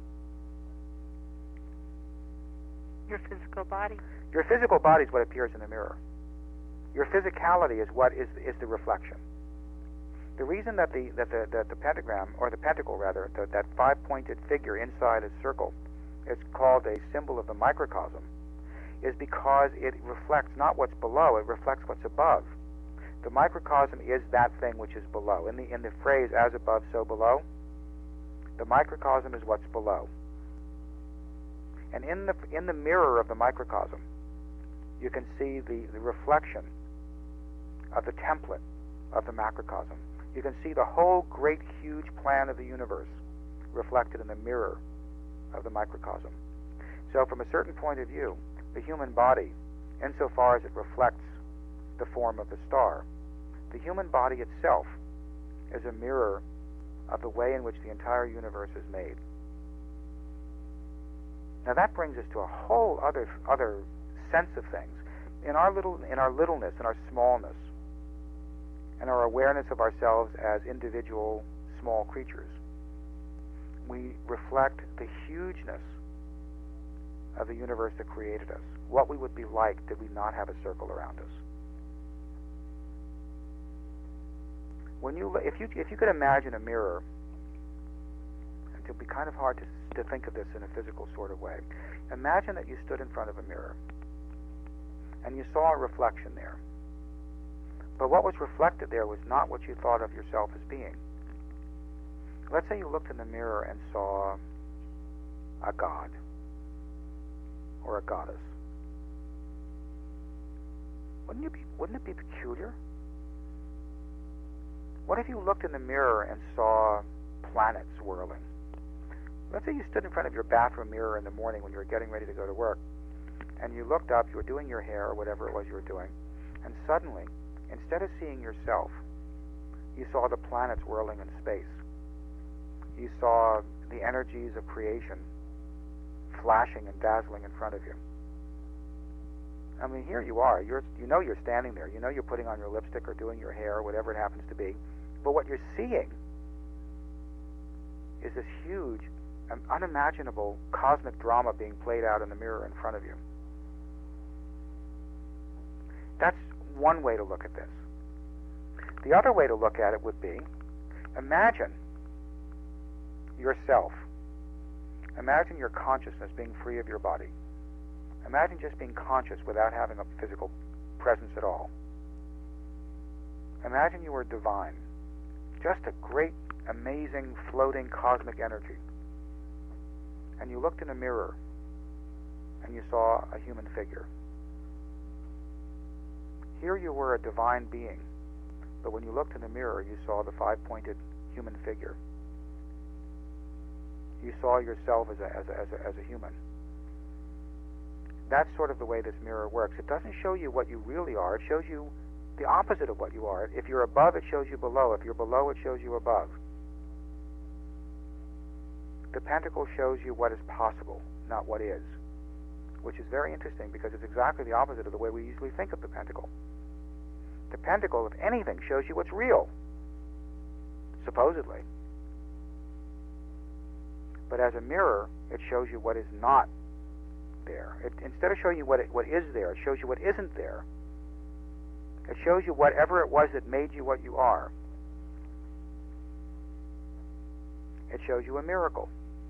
Your physical body. Your physical body is what appears in the mirror. Your physicality is what is is the reflection. The reason that the that the that the pentagram, or the pentacle rather, the, that five-pointed figure inside a circle is called a symbol of the microcosm, is because it reflects not what's below, it reflects what's above. The microcosm is that thing which is below. In the in the phrase "as above, so below," the microcosm is what's below. And in the in the mirror of the microcosm, you can see the, the reflection of the template of the macrocosm. You can see the whole great, huge plan of the universe reflected in the mirror of the microcosm. So from a certain point of view, the human body, insofar as it reflects the form of the star, the human body itself is a mirror of the way in which the entire universe is made. Now that brings us to a whole other other sense of things. In our little in our littleness, in our smallness, and our awareness of ourselves as individual small creatures, we reflect the hugeness of the universe that created us. What we would be like did we not have a circle around us. When you if you if you could imagine a mirror, it would be kind of hard to to think of this in a physical sort of way. Imagine that you stood in front of a mirror and you saw a reflection there. But what was reflected there was not what you thought of yourself as being. Let's say you looked in the mirror and saw a god or a goddess. Wouldn't you be wouldn't it be peculiar? What if you looked in the mirror and saw planets whirling? Let's say you stood in front of your bathroom mirror in the morning when you were getting ready to go to work, and you looked up, you were doing your hair or whatever it was you were doing, and suddenly, instead of seeing yourself, You saw the planets whirling in space. You saw the energies of creation flashing and dazzling in front of you. I mean, here you are. You're, you know you're standing there. You know you're putting on your lipstick or doing your hair or whatever it happens to be. But what you're seeing is this huge, um, unimaginable cosmic drama being played out in the mirror in front of you. That's one way to look at this. The other way to look at it would be, imagine yourself. Imagine your consciousness being free of your body. Imagine just being conscious without having a physical presence at all. Imagine you were divine. Just a great, amazing, floating cosmic energy. And you looked in a mirror and you saw a human figure. Here you were a divine being, but when you looked in the mirror, you saw the five-pointed human figure. You saw yourself as a, as a, as a, as a human. That's sort of the way this mirror works. It doesn't show you what you really are. It shows you the opposite of what you are. If you're above, it shows you below. If you're below, it shows you above. The pentacle shows you what is possible, not what is, which is very interesting because it's exactly the opposite of the way we usually think of the pentacle. The pentacle, if anything, shows you what's real, supposedly. But as a mirror, it shows you what is not there. It, instead of showing you what it, what is there, it shows you what isn't there. It shows you whatever it was that made you what you are. It shows you a miracle.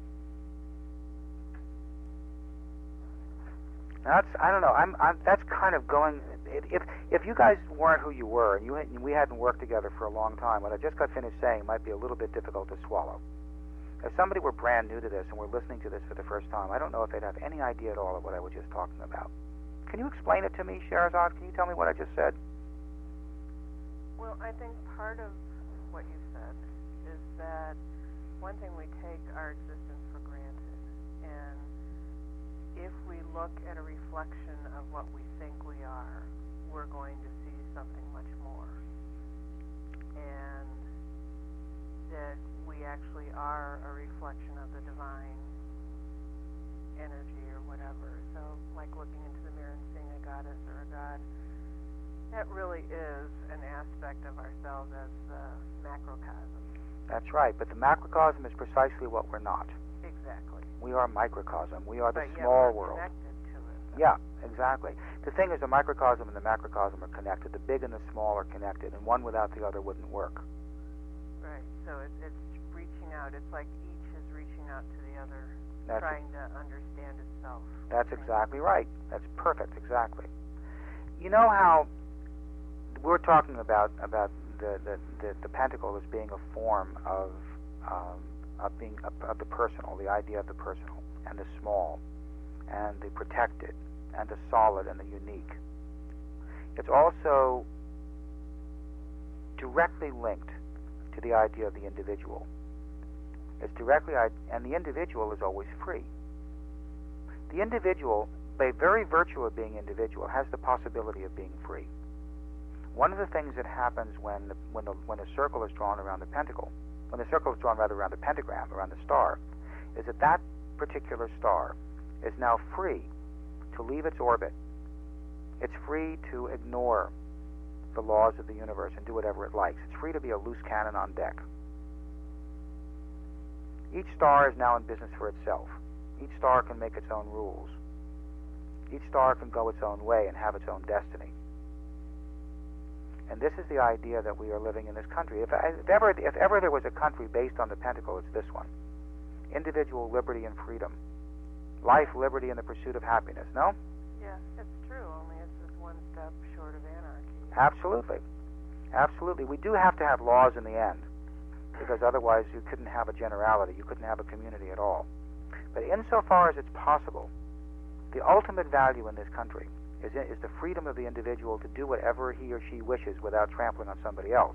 Now that's, I don't know. I'm, I'm. That's kind of going. If if you guys weren't who you were and you had, we hadn't worked together for a long time, what I just got finished saying might be a little bit difficult to swallow. If somebody were brand new to this and were listening to this for the first time, I don't know if they'd have any idea at all of what I was just talking about. Can you explain it to me, Sherazad? Can you tell me what I just said? Well, I think part of what you said is that one thing, we take our existence for granted, and if we look at a reflection of what we think we are, we're going to see something much more. And that we actually are a reflection of the divine energy or whatever. So, like looking into the mirror and seeing a goddess or a god, that really is an aspect of ourselves as the macrocosm. That's right, but the macrocosm is precisely what we're not. Exactly. We are microcosm. We are the but small yet we're world. Connected to it. Though. Yeah, exactly. The thing is, the microcosm and the macrocosm are connected. The big and the small are connected, and one without the other wouldn't work. Right. So it, it's reaching out. It's like each is reaching out to the other, That's trying to understand itself. That's exactly right. That's perfect. Exactly. You know how we're talking about about the the, the, the pentacle as being a form of um, of being of, of the personal, the idea of the personal, and the small, and the protected, and the solid, and the unique. It's also directly linked to the idea of the individual. It's directly, and the individual is always free. The individual, by very virtue of being individual, has the possibility of being free. One of the things that happens when the, when the, when a circle is drawn around the pentacle, when the circle is drawn rather around the pentagram, around the star, is that that particular star is now free to leave its orbit. It's free to ignore the laws of the universe and do whatever it likes. It's free to be a loose cannon on deck. Each star is now in business for itself. Each star can make its own rules. Each star can go its own way and have its own destiny. And this is the idea that we are living in this country. If, if, ever, if ever there was a country based on the pentacle, it's this one. Individual liberty and freedom. Life, liberty, and the pursuit of happiness. No? Yeah, it's true. Only it's just one step short of anarchy. Absolutely. Absolutely. We do have to have laws in the end, because otherwise you couldn't have a generality. You couldn't have a community at all. But insofar as it's possible, the ultimate value in this country is, is the freedom of the individual to do whatever he or she wishes without trampling on somebody else.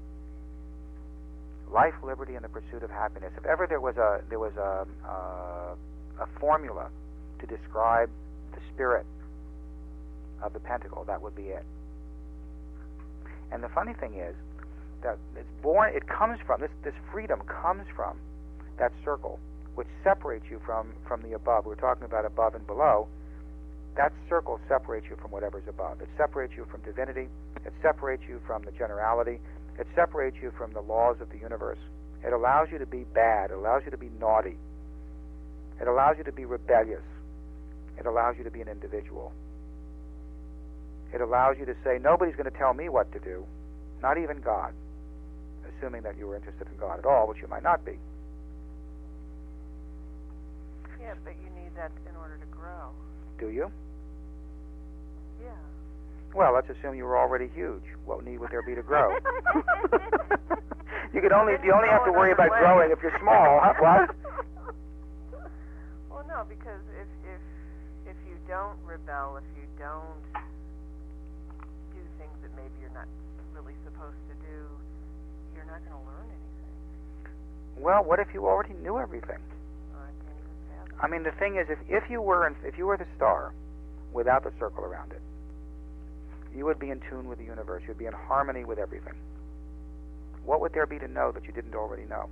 Life, liberty, and the pursuit of happiness. If ever there was a there was a uh, a formula to describe the spirit of the pentacle, that would be it. And the funny thing is that it's born, it comes from, this, this freedom comes from that circle, which separates you from, from the above. We're talking about above and below. That circle separates you from whatever's above. It separates you from divinity. It separates you from the generality. It separates you from the laws of the universe. It allows you to be bad. It allows you to be naughty. It allows you to be rebellious. It allows you to be an individual. It allows you to say, nobody's going to tell me what to do, not even God, assuming that you were interested in God at all, which you might not be. Yeah, but you need that in order to grow. Do you? Yeah. Well, let's assume you were already huge. What need would there be to grow? you could only you only have to worry about way. growing if you're small. Huh? What? Well, no, because if if if you don't rebel, if you don't do things that maybe you're not really supposed to do, you're not going to learn anything. Well, what if you already knew everything? Oh, I can't even fathom. I mean, the thing is, if if you were in, if you were the star without the circle around it, you would be in tune with the universe. You'd be in harmony with everything. What would there be to know that you didn't already know?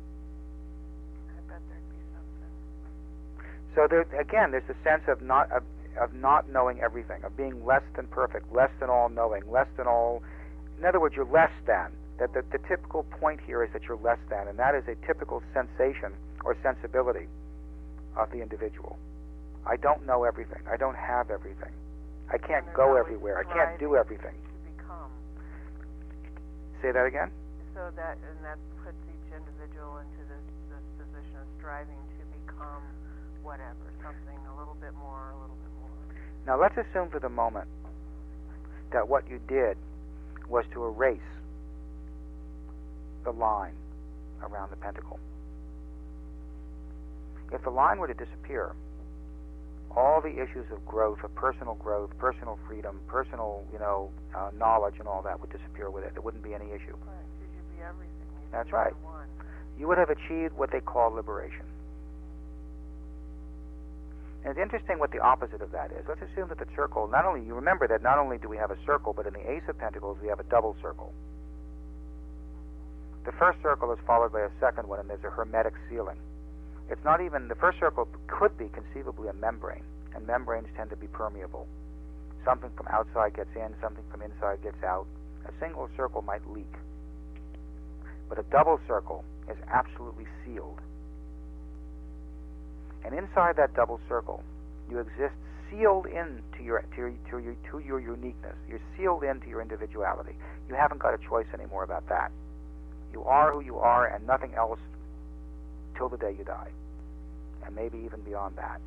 I bet there'd be something. So there, again, there's a sense of not of, of not knowing everything, of being less than perfect, less than all knowing, less than all. In other words, you're less than. That the, the typical point here is that you're less than, and that is a typical sensation or sensibility of the individual. I don't know everything. I don't have everything. I can't go everywhere. I can't do everything. To become. Say that again? So that, and that puts each individual into this, this position of striving to become whatever, something a little bit more, a little bit more. Now let's assume for the moment that what you did was to erase the line around the pentacle. If the line were to disappear, all the issues of growth, of personal growth, personal freedom, personal, you know, uh, knowledge and all that would disappear with it. There wouldn't be any issue. Right, because you'd be everything. You'd That's be right. one. You would have achieved what they call liberation. And it's interesting what the opposite of that is. Let's assume that the circle, not only, you remember that not only do we have a circle, but in the Ace of Pentacles we have a double circle. The first circle is followed by a second one, and there's a hermetic sealing. It's not even, the first circle could be conceivably a membrane, and membranes tend to be permeable. Something from outside gets in, something from inside gets out. A single circle might leak. But a double circle is absolutely sealed. And inside that double circle, you exist sealed in to your, to your, to your, to your uniqueness. You're sealed into your individuality. You haven't got a choice anymore about that. You are who you are, and nothing else till the day you die, and maybe even beyond that.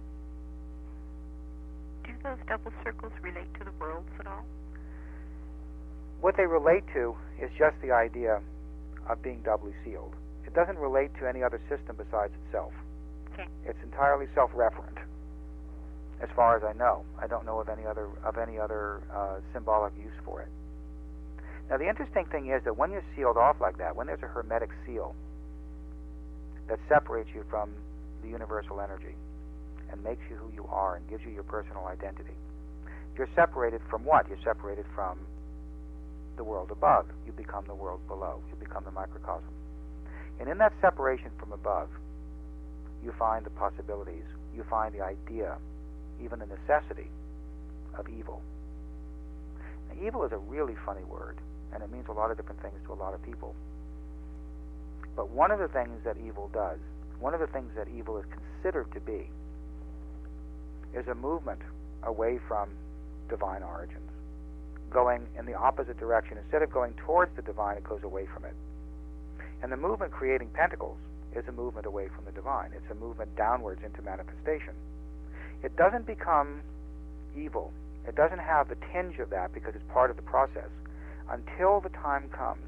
Do those double circles relate to the worlds at all? What they relate to is just the idea of being doubly sealed. It doesn't relate to any other system besides itself. Okay. It's entirely self-referent, as far as I know. I don't know of any other of any other uh, symbolic use for it. Now, the interesting thing is that when you're sealed off like that, when there's a hermetic seal that separates you from the universal energy and makes you who you are and gives you your personal identity, you're separated from what? You're separated from the world above. You become the world below. You become the microcosm. And in that separation from above, you find the possibilities. You find the idea, even the necessity, of evil. Now, evil is a really funny word, and it means a lot of different things to a lot of people. But one of the things that evil does, one of the things that evil is considered to be, is a movement away from divine origins, going in the opposite direction. Instead of going towards the divine, it goes away from it. And the movement creating pentacles is a movement away from the divine. It's a movement downwards into manifestation. It doesn't become evil. It doesn't have the tinge of that because it's part of the process until the time comes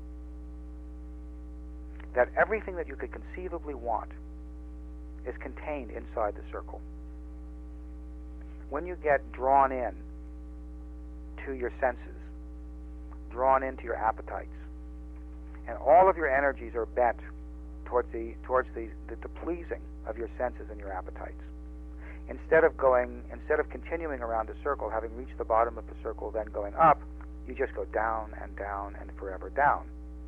that everything that you could conceivably want is contained inside the circle. When you get drawn in to your senses, drawn into your appetites, and all of your energies are bent towards the towards the, the, the pleasing of your senses and your appetites, instead of going, instead of continuing around the circle, having reached the bottom of the circle, then going up, you just go down and down and forever down.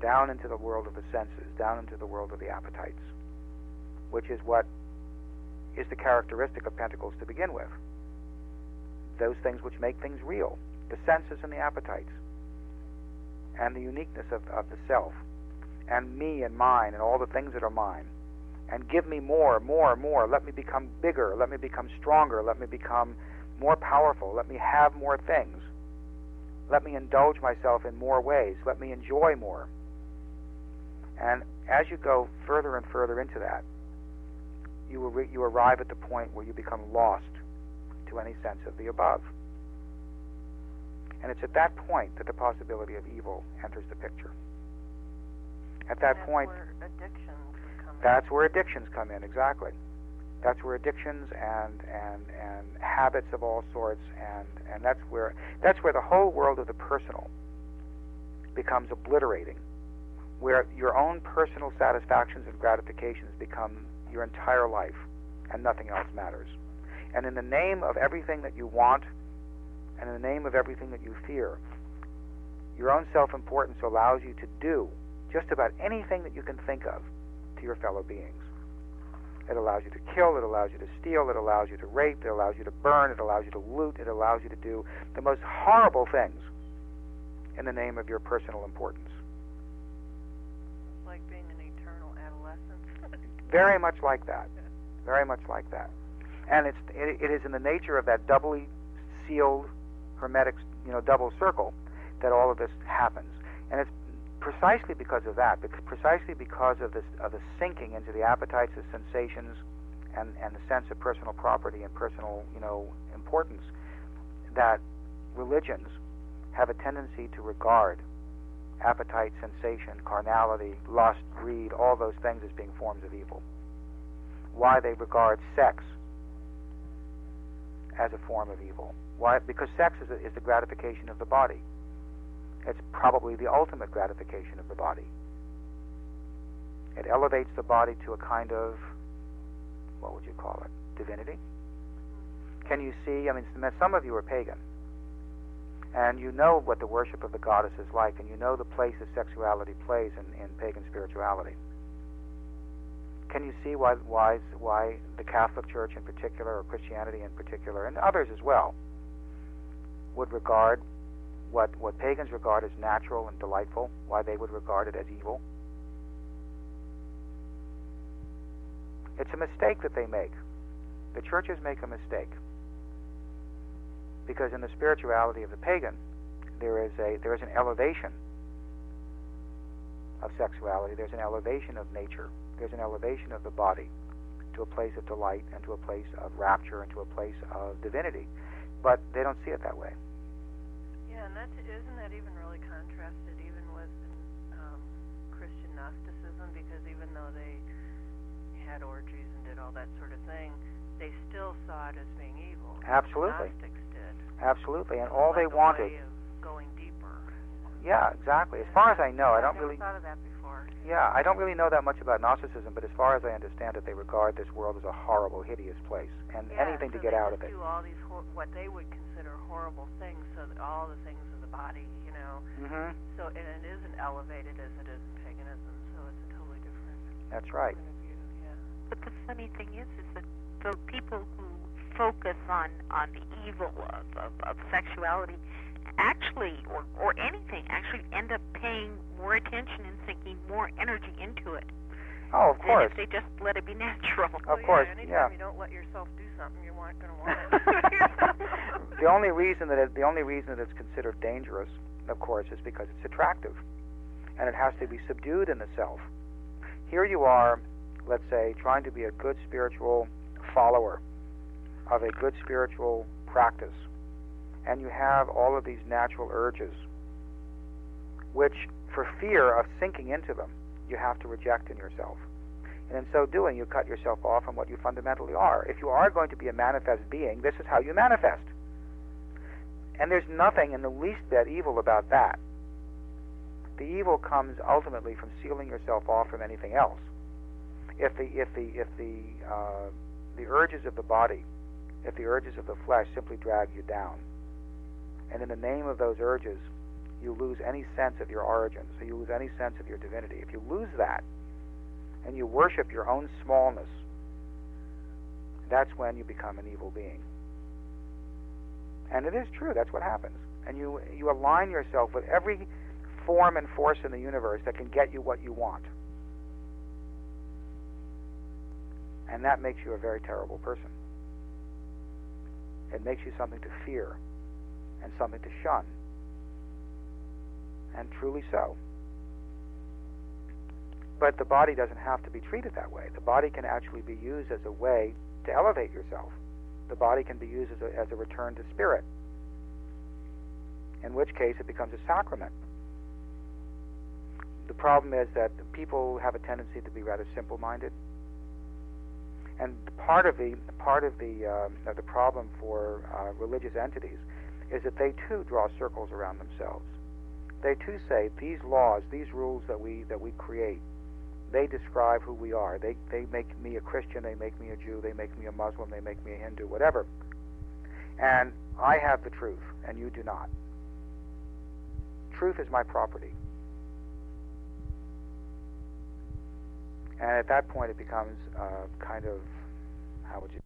down into the world of the senses, down into the world of the appetites, which is what is the characteristic of pentacles to begin with. Those things which make things real, the senses and the appetites, and the uniqueness of, of the self, and me and mine, and all the things that are mine. And give me more, more, more. Let me become bigger. Let me become stronger. Let me become more powerful. Let me have more things. Let me indulge myself in more ways. Let me enjoy more. And as you go further and further into that, you will re- you arrive at the point where you become lost to any sense of the above. And it's at that point that the possibility of evil enters the picture. At that that's point, where addictions would come that's in. where addictions come in, exactly. That's where addictions and, and, and habits of all sorts, and, and that's where that's where the whole world of the personal becomes obliterating, where your own personal satisfactions and gratifications become your entire life, and nothing else matters. And in the name of everything that you want, and in the name of everything that you fear, your own self-importance allows you to do just about anything that you can think of to your fellow beings. It allows you to kill, it allows you to steal, it allows you to rape, it allows you to burn, it allows you to loot, it allows you to do the most horrible things in the name of your personal importance. It's like being an eternal adolescent. Very much like that. Very much like that. And it's it, it is in the nature of that doubly sealed, hermetic, you know, double circle that all of this happens. And it's precisely because of that, because precisely because of this of the sinking into the appetites, the sensations, and, and the sense of personal property and personal, you know, importance, that religions have a tendency to regard appetite, sensation, carnality, lust, greed, all those things as being forms of evil. Why they regard sex as a form of evil. Why? Because sex is, a, is the gratification of the body. It's probably the ultimate gratification of the body. It elevates the body to a kind of, what would you call it, divinity? Can you see, I mean, some of you are pagan, and you know what the worship of the goddess is like, and you know the place that sexuality plays in, in pagan spirituality. Can you see why, why, why the Catholic Church in particular, or Christianity in particular, and others as well, would regard what, what pagans regard as natural and delightful, why they would regard it as evil? It's a mistake that they make. The churches make a mistake. Because in the spirituality of the pagan, there is a there is an elevation of sexuality, there's an elevation of nature, there's an elevation of the body to a place of delight and to a place of rapture and to a place of divinity. But they don't see it that way. Yeah, and that isn't that even really contrasted even with um, Christian Gnosticism, because even though they had orgies and did all that sort of thing, they still saw it as being evil. Absolutely. The Gnostics did. Absolutely, and It all was they like a wanted. way of going deeper. Yeah, exactly. As far as I know, I don't never really. thought of that before. Yeah, I don't really know that much about Gnosticism, but as far as I understand it, they regard this world as a horrible, hideous place, and Yeah, anything so to get they out just of it. do all these hor- what they would consider horrible things, so that all the things of the body, you know. Mm-hmm. So and it isn't elevated as it is in paganism, so it's a totally different That's right. point of view. Yeah. But the funny thing is, is that the people who focus on, on the evil of, of, of sexuality actually, or, or anything, actually end up paying more attention and sinking more energy into it. Oh, of than course. if they just let it be natural. Of Well, course, yeah, anytime yeah. you don't let yourself do something, you aren't going to want it. The only reason that it, the only reason that it's considered dangerous, of course, is because it's attractive, and it has to be subdued in the self. Here you are, let's say, trying to be a good spiritual follower of a good spiritual practice, and you have all of these natural urges, which, for fear of sinking into them, you have to reject in yourself. And in so doing, you cut yourself off from what you fundamentally are. If you are going to be a manifest being, this is how you manifest. And there's nothing in the least bit evil about that. The evil comes ultimately from sealing yourself off from anything else. If the if the if the uh, the urges of the body, if the urges of the flesh simply drag you down, and in the name of those urges, you lose any sense of your origins, so you lose any sense of your divinity. If you lose that, and you worship your own smallness, that's when you become an evil being. And it is true, that's what happens. And you, you align yourself with every form and force in the universe that can get you what you want. And that makes you a very terrible person. It makes you something to fear and something to shun. And truly so. But the body doesn't have to be treated that way. The body can actually be used as a way to elevate yourself. The body can be used as a, as a return to spirit, in which case it becomes a sacrament. The problem is that people have a tendency to be rather simple-minded, and part of the part of the uh, of the problem for uh, religious entities is that they too draw circles around themselves. They too say these laws, these rules that we that we create, they describe who we are. They they make me a Christian, they make me a Jew, they make me a Muslim, they make me a Hindu, whatever. And I have the truth, and you do not. Truth is my property. And at that point it becomes uh, kind of, how would you